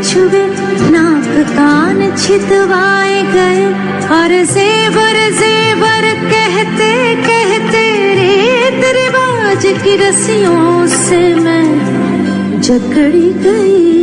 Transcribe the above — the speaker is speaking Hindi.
छुए, नाक कान छितवाए गए और जेवर जेवर कहते कहते रीत रिवाज की रस्सियों से मैं जकड़ी गई।